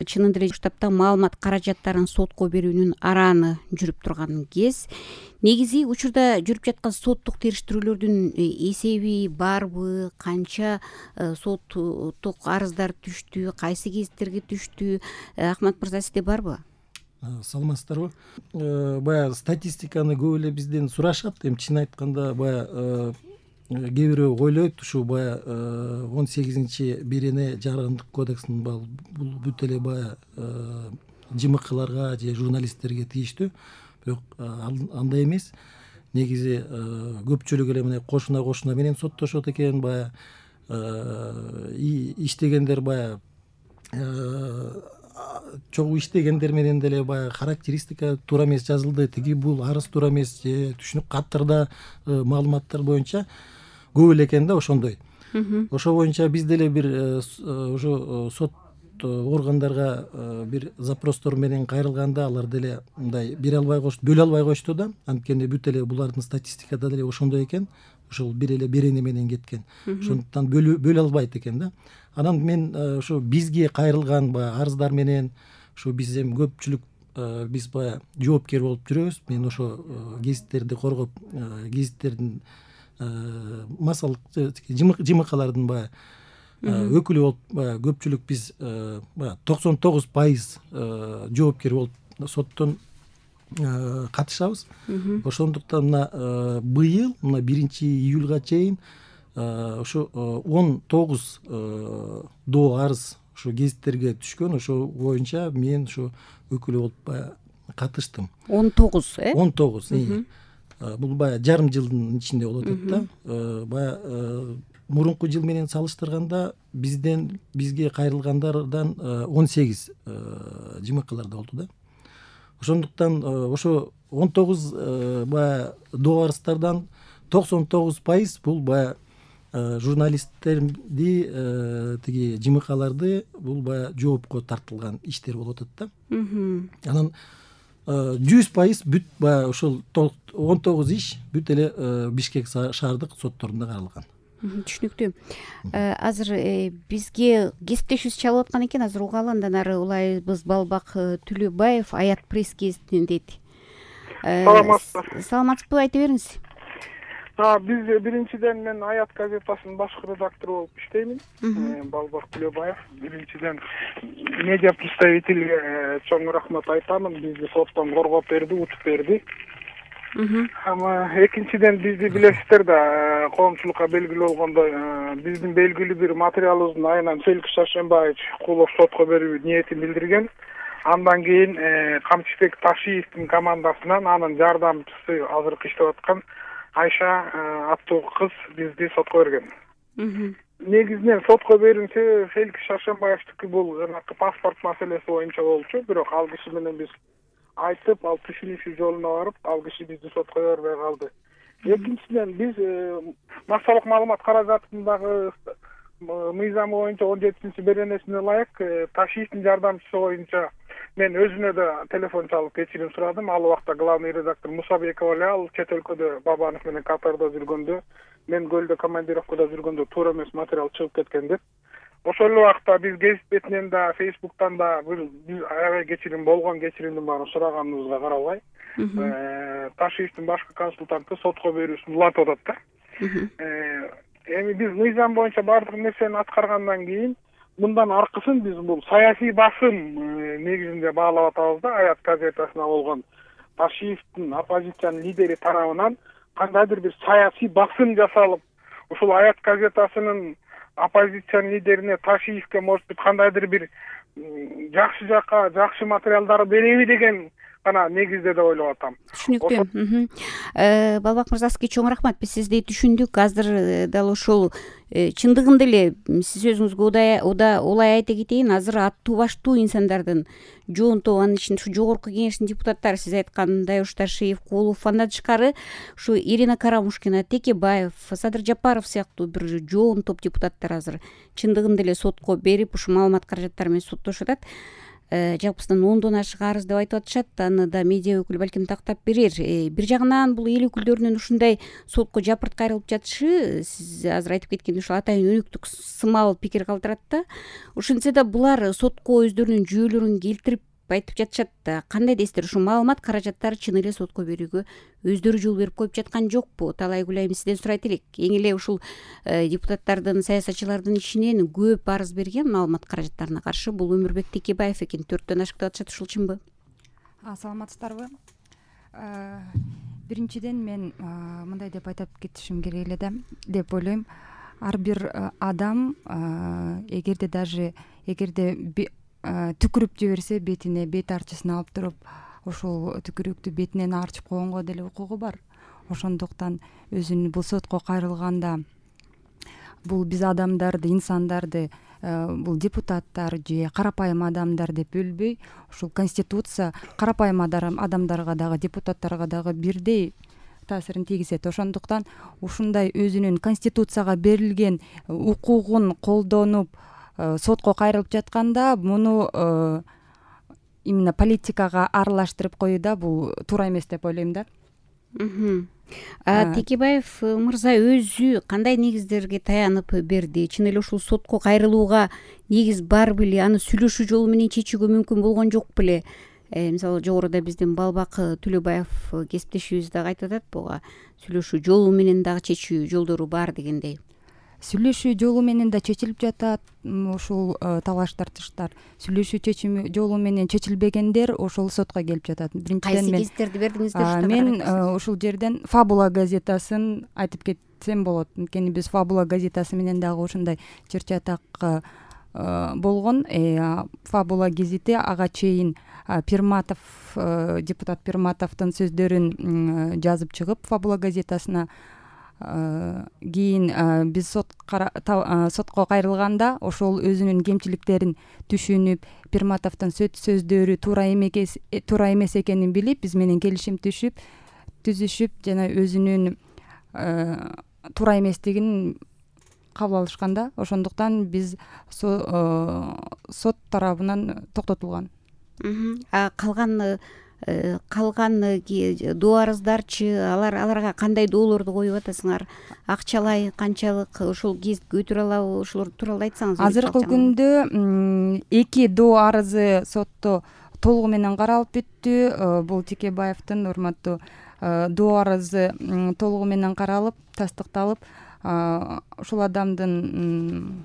чынында эле штабта маалымат каражаттарын сотко берүүнүн арааны жүрүп турган кез. Негизи учурда жүрүп жаткан соттук териштирүүлөрдүн эсеби барбы, канча соттук арыздар түштү, кайсы кездерге түштү? Ахмат мырза, сизде барбы? Саламатсыздарбы? Баягы статистиканы көп эле бизден сурашат. Эми чын айтканда баягы кээ бирөө ойлойт ушу баягы 18-берене Жаргындык кодекстин бул бүт эле баягы ЖМКларга же журналисттерге тийиштүү. Бирок андай эмес. Негизи көпчүлүк эле мына кошуна менен соттошот экен. Баягы иштегендер баягы чогуу иштегендер менен деле баягы характеристика туура эмес жазылды, тиги бул арыз туура эмес, же түшүнүк каттарда маалыматтар боюнча көп эле экен да ошондой. Ошо боюнча биз деле бир ошо сот органдарга бир запростор менен кайрылганда алар деле мындай бере албай коюшту, бөлө албай коюшту да. Анткени бүт эле булардын статистикада деле ошондой экен. Ошол бир эле берене менен кеткен. Ошондуктан бөлө албайт экен да. Анан мен ошо бизге кайрылган баягы арыздар менен ушу биз эми көпчүлүк биз баягы жоопкер болуп жүрөбүз. Мен ошо гезиттерди коргоп, гезиттердин массалык ЖМКлардын баягы өкүлү болуп, баягы көпчүлүк биз баягы 99% жоопкер болуп соттон катышабыз. Ошондуктан мына быйыл мына 1-июлга чейин ошо 19 доо арыз ошо гезиттерге түшкөн. Ошо боюнча мен ошо өкүлү болуп баягы катыштым. 19 19. Бул баягы жарым жылдын ичинде болуп атат да. Баягы мурунку жыл менен салыштырганда бизге кайрылгандардан 18 ЖМКларда болду да. Ошондуктан ошо 19 баягы доо арыздардан 99% бул баягы журналисттерди, тиги ЖМКларды бул баягы жоопко тартылган иштер болуп атат да. Анан 100% бүт баягы ошол 19 иш бүт эле Бишкек шаардык сотторунда каралган. Түшүнүктүү. Азыр бизге кесиптешибиз чалып аткан экен. Азыр угалы, андан ары улайбыз. Балбак Түлөбаев, Аят пресс гезитинен дейт. Саламатсызбы, айта бериңиз. Биз биринчиден мен Аят газетасынын башкы редактору болуп иштеймин. Балбак Түлөбаев. Биринчиден медиа представительге чоң рахмат айтамын. Бизди соттон коргоп берди, утуп берди. Экинчиден бизди билесиздер да, коомчулукка белгилүү болгондой, биздин белгилүү бир материалыбыздын айынан Феликс Шаршембаевич Кулов сотко берүү ниетин билдирген. Андан кийин Камчыбек Ташиевдин командасынан анын жардамчысы азыркы иштеп аткан Айша аттуу кыз бизди сотко берген. Негизинен сотко берүүнчө Феликс Шаршембаевдики бул паспорт маселеси боюнча болчу, бирок ал киши менен биз айтып, ал түшүнүшүү жолуна барып, ал киши бизди сотко бербей калды. Экинчиден биз массалык маалымат каражатындагы мыйзамы боюнча 17-беренесине ылайык Ташиевдин жардамчысы боюнча мен өзүнө да телефон чалып кечирим сурадым. Ал убакта главный редактор Мусабеков эле, ал чет өлкөдө Бабанов менен катарда жүргөндө, мен көлдө командировкада жүргөндө туура эмес материал чыгып кеткен деп. Ошол убакта биз гезит бетинен да, Фейсбуктан да аябай кечирим болгон, кечиримдин баарын сураганыбызга карабай, Ташиевдин башкы консультанты сотко берүүсүн улантып атат да. Эми биз мыйзам боюнча бардык нерсени аткаргандан кийин мындан аркысын биз бул саясий басым негизинде баалап атабыз да. Аят газетасына болгон Ташиевдин оппозициянын лидери тарабынан кандайдыр бир саясий басым жасалып, ушул Аят газетасынын оппозициянын лидерине Ташиевке может быть кандайдыр бир жакшы жакка, жакшы материалдар береби деген гана негизде деп ойлоп атам. Түшүнүктүү. Балбак мырза, сизге чоң рахмат. Биз сизди түшүндүк. Азыр дал ошол чындыгында эле сиз өзүңүзгө улай айта кетейин. Азыр аттуу баштуу инсандардын жоон тобу, анын ичинде ушу жогорку кеңештин депутаттары, сиз айткандай ушу Ташиев, Кулов, андан тышкары ушу Ирина Карамушкина, Текебаев, Садыр Жапаров сыяктуу бир жоон топ депутаттар азыр чындыгында эле сотко берип, ушу маалымат каражаттары менен соттошуп атат. жалпысынан 10дон ашык арыз деп айтып атышат. Аны да медиа өкүлү балким тактап берер. Бир жагынан бул эл өкүлдөрүнүн ушундай сотко жапырт кайрылып жатышы, сиз азыр айтып кеткендей, ушул атайын өнүктүк сымал пикир калтырат да. Ошентсе да булар сотко өздөрүнүн жүйөлөрүн келтирип айтып жатышат да. Кандай дейсиздер, ушул маалымат каражаттары чын эле сотко берүүгө өздөрү жол берип коюп жаткан жокпу? Талай Гүлайым, сизден сурайт элек. Эң эле ушул депутаттардын, саясатчылардын ичинен көп арыз берген маалымат каражаттарына каршы бул Өмүрбек Текебаев экен. 4төн ашык деп атышат, ушул чынбы? Саламатсыздарбы? Биринчиден мен мындай деп айтып кетишим керек эле да деп ойлойм. Ар бир адам эгерде түкүрүп жиберсе, бетине бет арчысын алып туруп, ошол түкүрүктү бетинен арчып койгонго деле укугу бар. Ошондуктан өзүнүн бул сотко кайрылганда бул биз адамдарды, инсандарды, бул депутаттар же карапайым адамдар деп бөлбөй, ушул конституция карапайым адамдарга дагы, депутаттарга дагы бирдей таасирин тийгизет. Ошондуктан ушундай өзүнүн конституцияга берилген укугун колдонуп сотко кайрылып жатканда, муну именно политикага аралаштырып коюу да бул туура эмес деп ойлойм да. Текебаев мырза өзү кандай негиздерге таянып берди? Чын эле ушул сотко кайрылууга негиз бар беле? Аны сүйлөшүү жолу менен чечүүгө мүмкүн болгон жок беле? Мисалы жогоруда биздин Балбак Төлөбаев кесиптешибиз дагы айтып атат, буга сүйлөшүү жолу менен дагы чечүү жолдору бар дегендей. Сүйлөшүү жолу менен да чечилип жатат ушул талаш тартыштар. Сүйлөшүү чечими жолу менен чечилбегендер ошол сотко келип жатат. Биринчиден мен кайсы кездерди бердиңиздер? Мен ушул жерден Фабула газетасын айтып кетсем болот. Анткени биз Фабула газетасы менен дагы ушундай чыр-чатак болгон. Фабула газети ага чейин Пирматов, депутат Пирматовдун сөздөрүн жазып чыгып Фабула газетасына, кийин биз сотко кайрылганда ошол өзүнүн кемчиликтерин түшүнүп, Пирматовдун сөздөрү туура эмес экенин билип, биз менен келишим түзүшүп жана өзүнүн туура эместигин кабыл алышканда, ошондуктан биз сот тарабынан токтотулган. Калган доо арыздарчы, аларга кандай доолорду коюп атасыңар? Акчалай канчалык, ошол гезитке өтүрө алабы? Ошолор тууралуу айтсаңыз. Азыркы күндө 2 доо арызы сотто толугу менен каралып бүттү. Бул Текебаевдин урматтуу доо арызы толугу менен каралып, тастыкталып, ушул адамдын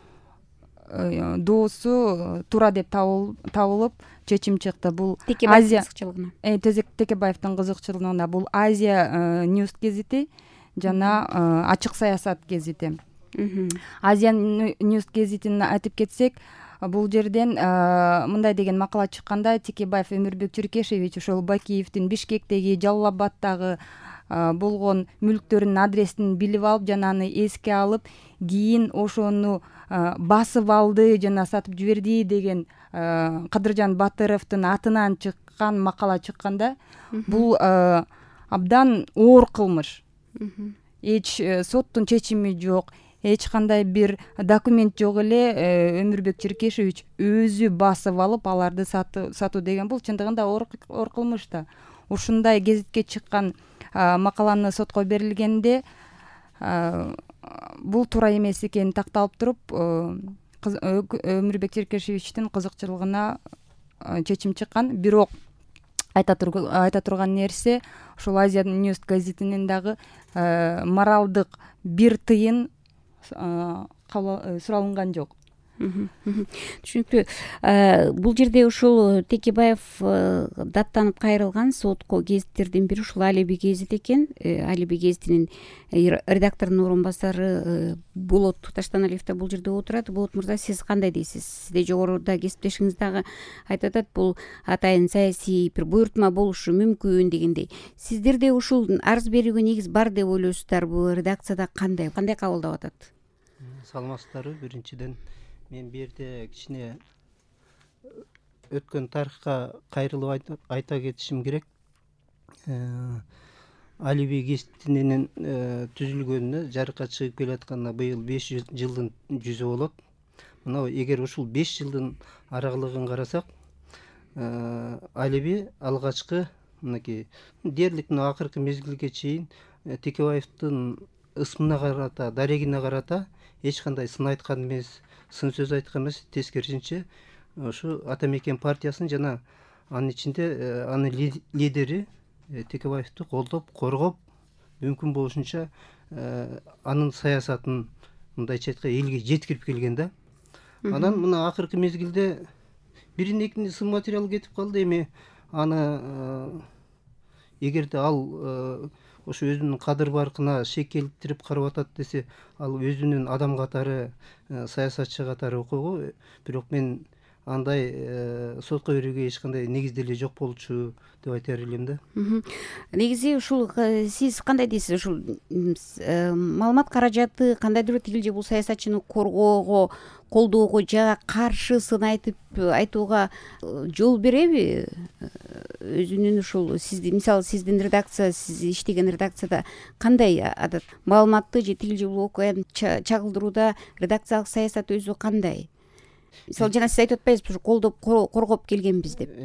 доосу туура деп табылып чечим чыкты. Бул Азия Текебаевдин кызыкчылыгына бул Азия Ньюс гезити жана Ачык саясат гезити. Азия Ньюс гезитин айтып кетсек, бул жерден мындай деген макала чыкканда, Текебаев Өмүрбек Чиркешевич ошол Бакиевдин Бишкектеги, Жалал-Абадтагы болгон мүлктөрүнүн адресин билип алып, жана аны эске алып, кийин ошону басып алды жана сатып жиберди деген Кадыржан Батыровдун атынан чыккан макала чыкканда, бул абдан оор кылмыш. Эч соттун чечими жок, эч кандай бир документ жок эле Өмүрбек Чиркешевич өзү басып алып аларды сатуу деген бул чындыгында оор кылмыш да. Ушундай гезитке чыккан макаланы сотко берилгенде бул туура эмес экени такталып туруп, Өмүрбек Чиркешевичтин кызыкчылыгына чечим чыккан. Бирок айта турган нерсе, ушул Азия Ньюс газетинин дагы моралдык бир тыйын суралынган жок. Түшүнүктүү. Бул жерде ушул Текебаев даттанып кайрылган сотко гезиттердин бири ушул Алиби гезит экен. Алиби гезитинин редакторунун орун басары Болот Таштаналиев да бул жерде отурат. Болот мырза, сиз кандай дейсиз? Сизде жогоруда кесиптешиңиз дагы айтып атат, бул атайын саясий бир буйртма болушу мүмкүн дегендей. Сиздерде ушул арыз берүүгө негиз бар деп ойлойсуздарбы? Редакцияда кандай кабылдап атат? Саламатсыздарбы? Биринчиден мен бу жерде кичине өткөн тарыхка кайрылып айта кетишим керек. Алиби гезитинин түзүлгөнүнө, жарыкка чыгып келатканына быйыл 500 жылдын жүзү болот. Мына эгер ушул 5 жылдын аралыгын карасак, Алиби алгачкы мынакей дээрлик мына акыркы мезгилге чейин Текебаевдин ысмына карата, дарегине карата эч кандай сын айткан эмес, сын сөз айткан эмес, тескерисинче ушу Ата Мекен партиясын жана анын ичинде анын лидери Текебаевди колдоп, коргоп, мүмкүн болушунча анын саясатын мындайча айтканда элге жеткирип келген да. Анан мына акыркы мезгилде биринин экинин сын материал кетип калды. Эми аны эгерде ал ошо өзүнүн кадыр баркына шек келтирип карап атат десе, ал өзүнүн адам катары, саясатчы катары окуйгу. Бирок мен андай сотко берүүгө эч кандай негиз деле жок болчу деп айтар элем да. Негизи ушул сиз кандай дейсиз, ушул маалымат каражаты кандайдыр бир тигил же бул саясатчыны коргоого, колдоого же каршы сын айтууга жол береби? Өзүнүн ушул сиздин, мисалы сиздин редакция, сиз иштеген редакцияда кандай адат маалыматты же тигил же бул окуяны чагылдырууда редакциялык саясат өзү кандай? Мисалы жана сиз айтып атпайсызбы, ушу колдоп коргоп келгенбиз деп?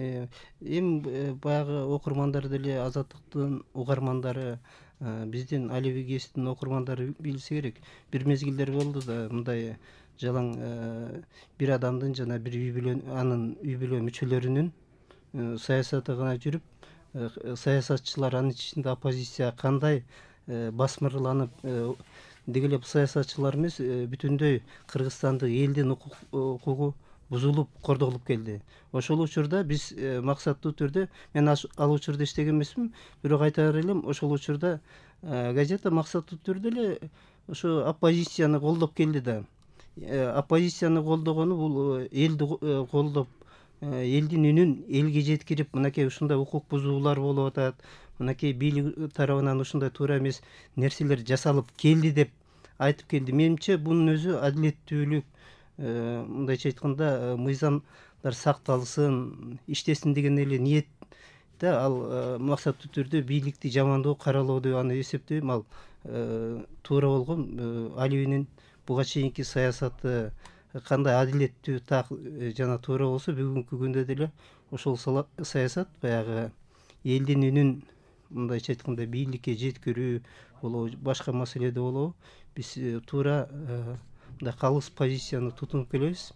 Эми баягы окурмандар деле, Азаттыктын угармандары, биздин Алиби ГЭСтин окурмандары билсе керек. Бир мезгилдер болду да, мындай жалаң бир адамдын жана бир үй бүлө, анын үй бүлө мүчөлөрүнүн саясаты гана жүрүп, саясатчылар, анын ичинде оппозиция кандай басмырланып, деги эле саясатчылар эмес, бүтүндөй Кыргызстандык элдин укугу бузулуп, кордолуп келди. Ошол учурда биз максаттуу түрдө, мен ал учурда иштеген эмесмин, бирок айтар элем, ошол учурда газета максаттуу түрдө эле ошо оппозицияны колдоп келди да. Оппозицияны колдогону бул элди колдоп, элдин үнүн элге жеткирип, мынакей ушундай укук бузуулар болуп атат, мынакей бийлик тарабынан ушундай туура эмес нерселер жасалып келди деп айтып келди. Менимче бунун өзү адилеттүүлүк, мындайча айтканда мыйзамдар сакталсын, иштесин деген эле ниетте ал максаттуу түрдө бийликти жамандоо, каралоо деп аны эсептейм. Ал туура болгон. Алибинин буга чейинки саясаты кандай адилеттүү, так жана туура болсо, бүгүнкү күндө деле ошол саясат баягы элдин үнүн мындайча айтканда бийликке жеткирүү болобу, башка маселеде болобу, биз туура мындай калыс позицияны тутунуп келебиз.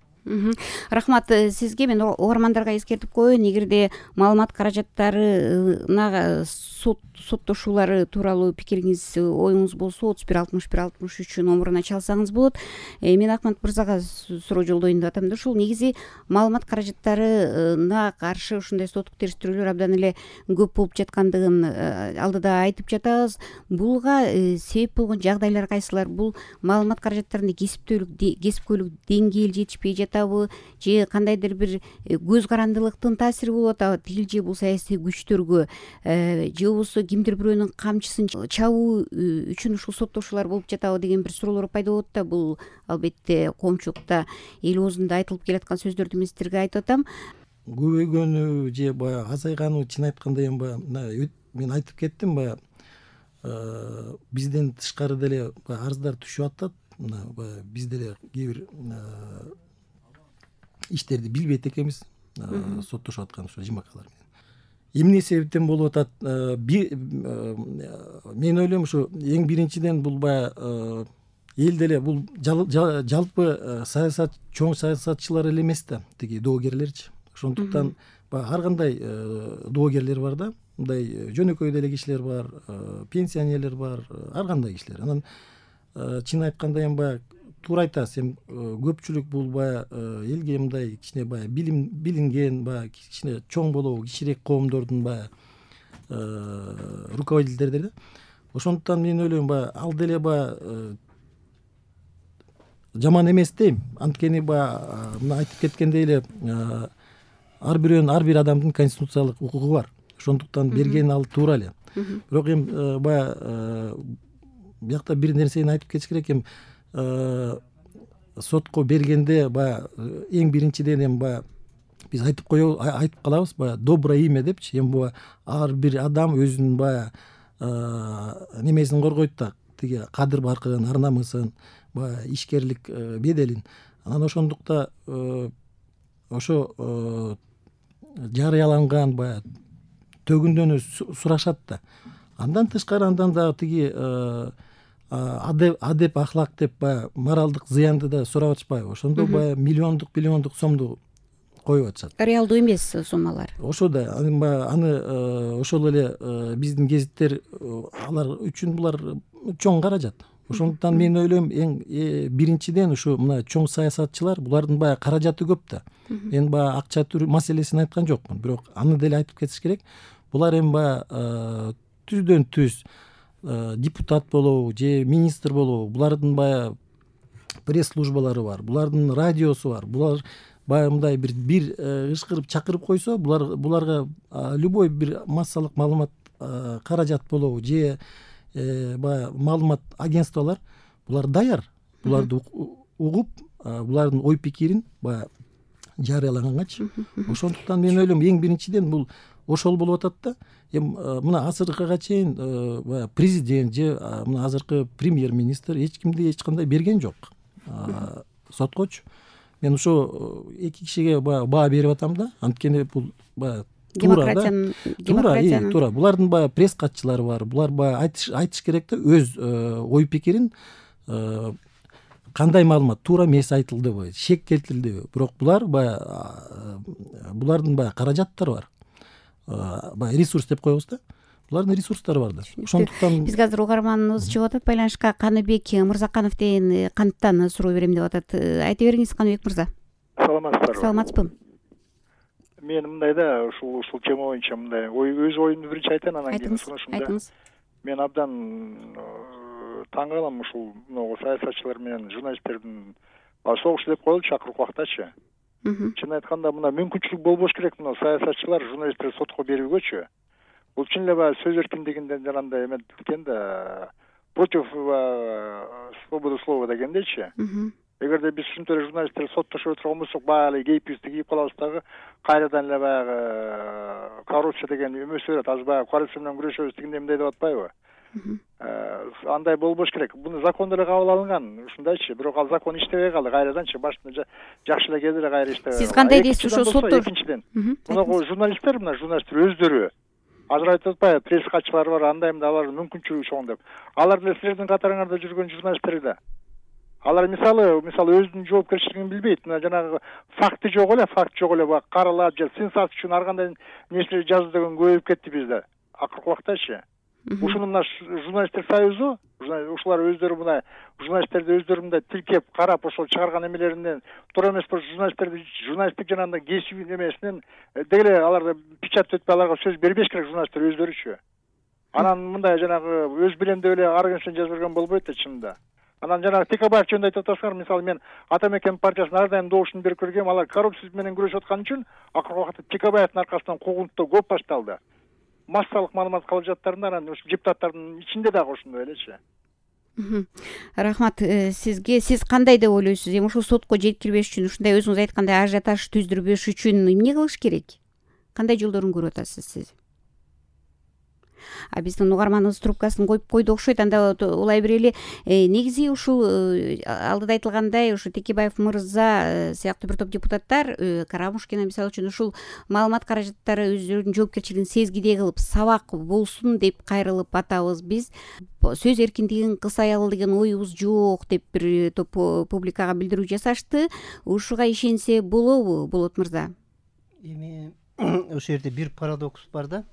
Рахмат сизге. Мен угармандарга эскертип коеюн, эгерде маалымат каражаттарына соттошуулары тууралуу пикириңиз, оюңуз болсо 31 номуруна чалсаңыз болот. Мен Акмат мырзага суроо жолдоюн деп атам да. Ушул негизи маалымат каражаттарына каршы ушундай соттук териштирүүлөр абдан эле көп болуп жаткандыгын алдыда айтып жатабыз. Буга себеп болгон жагдайлар кайсылар? Бул маалымат каражаттарында кесипкөйлүк деңгээл жетишпей жатабы, же кандайдыр бир көз карандылыктын таасири болуп атабы тигил же бул саясий күчтөргө, же болбосо кимдир бирөөнүн камчысын чабуу үчүн ушул соттошуулар болуп жатабы деген бир суроолор пайда болот да. Бул албетте коомчулукта эл оозунда айтылып келаткан сөздөрдү мен сиздерге айтып атам. Көбөйгөнү же баягы азайгану, чын айтканда эми баягы мен айтып кеттим, баягы бизден тышкары деле арыздар түшүп атат. Баягы биз деле кээ бир иштерди билбейт экенбиз, соттошуп аткан ошо жымакалар менен. Эмне себептен болуп атат? Мен ойлойм, ушу эң биринчиден бул баягы эл деле бул жалпы саясат, чоң саясатчылар эле эмес да, тиги доогерлерчи. Ошондуктан баягы ар кандай доогерлер бар да, мындай жөнөкөй деле кишилер бар, пенсионерлер бар, ар кандай кишилер. Анан чын айтканда эми баягы туура айтасыз, эми көпчүлүк бул баягы элге мындай кичине баягы билинген, баягы кичине чоң болобу, кичирээк коомдордун баягы руководителдери да. Ошондуктан мен ойлойм, баягы ал деле баягы жаман эмес дейм. Анткени баягы мына айтып кеткендей эле ар бир адамдын конституциялык укугу бар. Ошондуктан берген ал туура эле. Бирок эми баягы биякта бир нерсени айтып кетиш керек. Эми сотко бергенде баягы эң биринчиден эми баягы биз айтып калабыз, баягы доброе имя депчи. Эми бу ар бир адам өзүнүн баягы немесин коргойт да, тиги кадыр баркын, ар намысын, баягы ишкерлик беделин. Анан ошондукта ошо жарыяланган баягы төгүндөнү сурашат да. Андан тышкары андан дагы тиги адеп ахлак деп баягы моралдык зыянды да сурап атышпайбы? Ошондо баягы миллиондук сомду коюп атышат. Реалдуу эмес суммалар. Ошо да аны ошол эле биздин гезиттер алар үчүн булар чоң каражат. Ошондуктан мен ойлойм биринчиден ушу мына чоң саясатчылар булардын баягы каражаты көп да. Мен баягы акча маселесин айткан жокмун, бирок аны деле айтып кетиш керек. Булар эми баягы түздөн түз депутат болобу же министр болобу, булардын баягы пресс службалары бар, булардын радиосу бар. Булар баягы мындай бир ышкырып чакырып койсо, буларга любой бир массалык маалымат каражат болобу же баягы маалымат агентстволор булар даяр. Буларды угуп, булардын ой пикирин баягы жарыялагангачы. Ошондуктан мен ойлойм эң биринчиден бул ошол болуп атат да. Мына азыркыга чейин президент же мына азыркы премьер-министр эч кандай берген жок соткочу. Мен ошо эки кишиге баа берип атам да. Анткени бул баягы туура. Булардын баягы пресс катчылары бар. Булар баягы айтыш керек да, өз ой пикирин кандай маалымат туура эмес айтылдыбы, шек келтирилдиби. Бирок булардын баягы каражаттары бар. Баягы ресурс деп коебуз да. Булардын ресурстары бар да. Ошондуктан бизге азыр угарманыбыз чыгып атат байланышка. Каныбек Мырзаканов деген канттан суроо берем деп атат. Айта бериңиз, Каныбек мырза. Саламатсыздарбы? Саламатсызбы? Мен мындай да, ушул тема боюнча мындай өз оюмду биринчи айтайын, анан кийин сунушумда. Айтыңыз. Мен абдан таң калам ушул саясатчылар менен журналисттердин согуш деп коелучу акыркы убактачы. Чын айтканда мына мүмкүнчүлүк болбош керек мына саясатчылар журналисттерди сотко берүүгөчү. Бул чын эле баягы сөз эркиндигинден жанагындай эметкен да, против свободы слова дегендейчи. Эгерде биз ушинтип эле журналисттерди соттошуп отурган болсок, баягы кейпибизди кийип калабыз дагы, кайрадан эле баягы коррупция деген өмөсө берет. Азыр баягы коррупция менен күрөшөбүз дегендей мындай деп атпайбы? Андай болбош керек. Буну закон деле кабыл алынган, ушундайчы. Бирок ал закон иштебей калды кайраданчы. Башында жакшы эле кезде кайра иштебей калды. Сиз кандай дейсиз ошо сотто? Экинчиден, мына журналисттер өздөрү азыр айтып атпайбы, пресс катчылар бар, андай мындай, алардын мүмкүнчүлүгү чоң деп. Алар деле силердин катарыңарда жүргөн журналисттер да. Алар мисалы өзүнүн жоопкерчилигин билбейт. Мына жанагы факты жок эле баягы каралап же сенсация үчүн ар кандай нерселер жазуу деген көбөйүп кетти бизде. Акыркы убактачы. Ушуну мына журналисттер союзу, ушулар өздөрү мына журналисттерди өздөрү мындай тилкеп карап ошол чыгарган эмелеринен туура эмес болсо журналисттик жанагындай кесип эмесинен деги аларды печать өтпөй аларга сөз бербеш керек журналисттер өздөрүчү. Анан мындай жанагы өз билем деп эле ар кимсен жазып берген болбойт да чынында. Анан жанагы Текебаев жөнүндө айтып атасыңар, мисалы мен Ата Мекен партиясына ар дайым добушун берип көргөм, алар коррупция менен күрөшүп аткан үчүн акыркы убакытта Текебаевдин аркасынан куугунтуу көп башталды. Массалык маалымат калжаттарында анан депутаттардын ичинде дагы ошондой элечи. Рахмат сизге. Сиз кандай деп ойлойсуз? Эми ушул сотко жеткирбеш үчүн, ушундай өзүңүз айткандай ажиотаж түздүрбөш үчүн эмне кылыш керек? Кандай жолдорун көрүп атасыз сиз? Биздин угарманыбыз трубкасын коюп койду окшойт. Анда улай берели. Негизи ушул алдыда айтылгандай, ушу Текебаев мырза сыяктуу бир топ депутаттар Карамушкина мисалы үчүн ушул маалымат каражаттары өздөрүнүн жоопкерчилигин сезгидей кылып сабак болсун деп кайрылып атабыз. Биз сөз эркиндигин кысаялы деген оюбуз жок деп бир топ публикага билдирүү жасашты. Ушуга ишенсе болобу, Болот мырза? Эми ошол жерде бир парадокс бар да.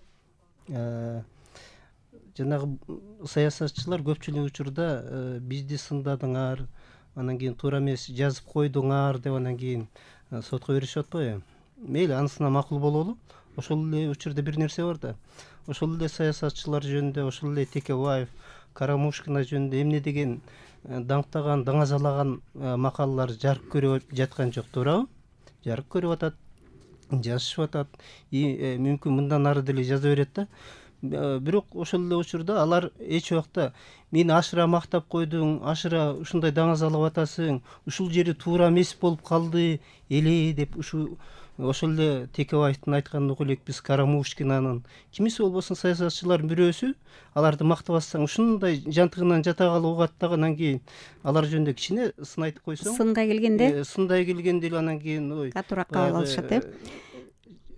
Жанагы саясатчылар көпчүлүк учурда бизди сындадыңар, анан кийин туура эмес жазып койдуңар деп анан кийин сотко беришип атпайбы? Мейли, анысына макул бололу. Ошол эле учурда бир нерсе бар да. Ошол эле саясатчылар жөнүндө, ошол эле Текебаев, Карамушкина жөнүндө эмне деген даңктаган, даңазалаган макалалар жарык көрүп жаткан жок, туурабы? Жарык көрүп атат, жазышып атат. Мүмкүн мындан ары деле жаза берет да. Бирок ошол эле учурда алар эч убакта мени ашыра мактап койдуң, ашыра ушундай даңазалап атасың, ушул жери туура эмес болуп калды эле деп ошол эле Текебаевдин айтканын угуп элекпиз, Карамушкинанын. Кимиси болбосун саясатчылардын бирөөсү аларды мактабастан ушундай жантыгынан жата калып угат дагы, анан кийин алар жөнүндө кичине сын айтып койсоң, сынга келгенде эле анан кийин катуураак кабыл алышат.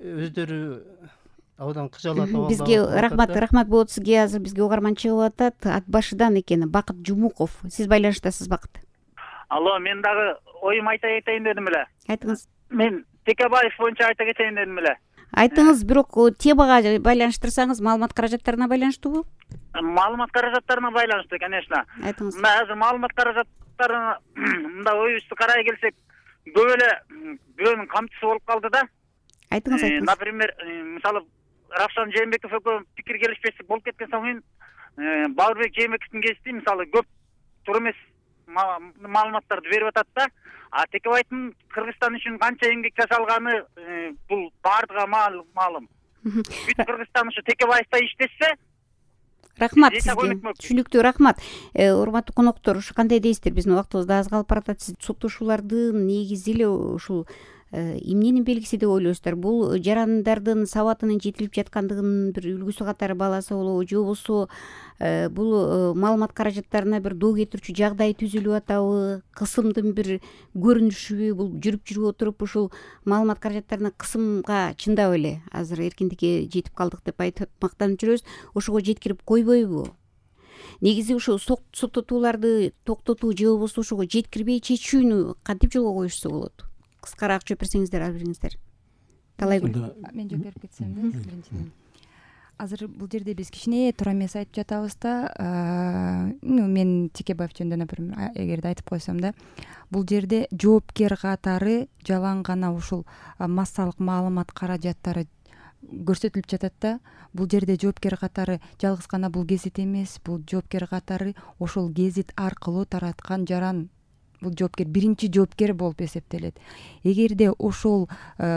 өздөрү абдан кыжалатып алып бизге рахмат болот сизге. Азыр бизге угарман чыгып атат, ат башыдан экен, Бакыт Жумуков. Сиз байланыштасыз, Бакыт. Алло, мен дагы оюм айта кетейин дедим эле. Айтыңыз. Мен Текебаев боюнча айта кетейин дедим эле. Айтыңыз, бирок темага байланыштырсаңыз, маалымат каражаттарына байланыштуубу? Маалымат каражаттарына байланыштуу, конечно. Айтыңыз. Мына азыр маалымат каражаттарына мында оюбузду карай келсек, көп эле бирөөнүн камчысы болуп калды да. Айтыңыз. Например, мисалы Равшан Жээнбеков экөө пикир келишпестик болуп кеткен соң кийин Бауырбек Жээнбековдун кести мисалы көп туура эмес маалыматтарды берип атат да. А Текебаевдин Кыргызстан үчүн канча эмгек жасалганы бул бардыга маалым. Бүт Кыргызстан ушу Текебаевда иштесе. Рахмат сизге. Түшүнүктүү, рахмат. Урматтуу коноктор, ушу кандай дейсиздер? Биздин убактыбыз да аз калып баратат. Сиз соттошуулардын негизи эле ушул эмненин белгиси деп ойлойсуздар? Бул жарандардын сабатынын жетилип жаткандыгынын бир үлгүсү катары бааласа болобу, же болбосо бул маалымат каражаттарына бир доо кетирүүчү жагдай түзүлүп атабы, кысымдын бир көрүнүшүбү? Бул жүрүп отуруп ушул маалымат каражаттарына кысымга чындап эле азыр эркиндикке жетип калдык деп айтып мактанып жүрөбүз. Ошого жеткирип койбойбу? Негизи ушул соттотууларды токтотуу же болбосо ошого жеткирбей чечүүнү кантип жолго коюшса болот? Кыскараак жооп берсеңиздер, алып бериңиздер. Талайгүл. Мен жооп берип кетсем да, биринчиден. Азыр бул жерде биз кичине туура эмес айтып жатабыз да. Мен Текебаев жөнүндө, например, эгерде айтып койсом да, бул жерде жоопкер катары жалаң гана ушул массалык маалымат каражаттары көрсөтүлүп жатат да. Бул жерде жоопкер катары жалгыз гана бул гезит эмес, бул жоопкер катары ошол гезит аркылуу тараткан жаран, бул жоопкер биринчи жоопкер болуп эсептелет. Эгерде ошол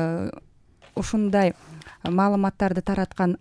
ушундай маалыматтарды тараткан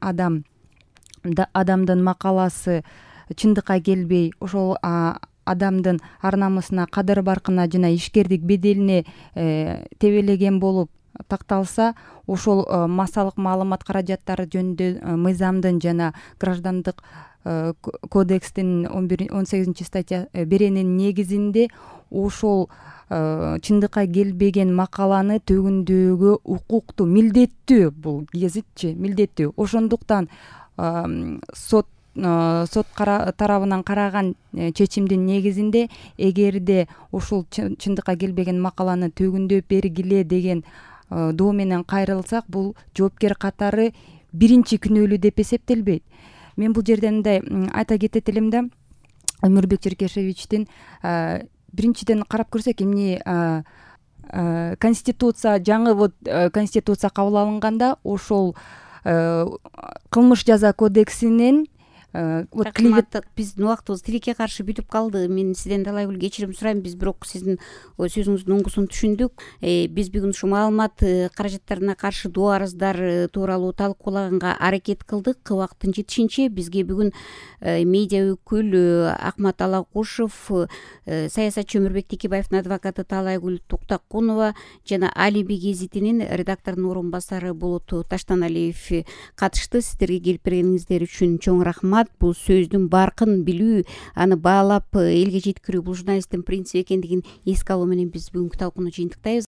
адамдын макаласы чындыкка келбей, ошол адамдын ар намысына, кадыр баркына жана ишкердик беделине тебелеген болуп такталса, ошол массалык маалымат каражаттары жөнүндө мыйзамдын жана граждандык кодекстин 18 статья беренин негизинде ошол чындыкка келбеген макаланы төгүндөөгө укуктуу, милдеттүү, бул гезитчи милдеттүү. Ошондуктан сот тарабынан караган чечимдин негизинде эгерде ушул чындыкка келбеген макаланы төгүндөп бергиле деген доо менен кайрылсак, бул жоопкер катары биринчи күнөөлүү деп эсептелбейт. Мен бул жерде мындай айта кетет элем да, Өмүрбек Черкешевичтин биринчиден карап көрсөк, эмне конституция, жаңы конституция кабыл алынганда ошол кылмыш жаза кодексинин биздин убактыбыз тилекке каршы бүтүп калды. Мен сизден Талайгүл кечирим сурайм. Биз бирок сиздин сөзүңүздүн оңгусун түшүндүк. Биз бүгүн ушу маалымат каражаттарына каршы доо арыздар тууралуу талкуулаганга аракет кылдык. Убакыттын жетишинче бизге бүгүн медиа өкүл Акмат Алакушев, саясатчы Өмүрбек Текебаевдин адвокаты Талайгүл Токтокунова жана Алиби гезитинин редакторунун орун басары Болот Таштаналиев катышты. Сиздерге келип бергениңиздер үчүн чоң рахмат. Бул сөздүн баркын билүү, аны баалап элге жеткирүү бул журналисттин принциби экендигин эске алуу менен биз бүгүнкү талкууну жыйынтыктайбыз.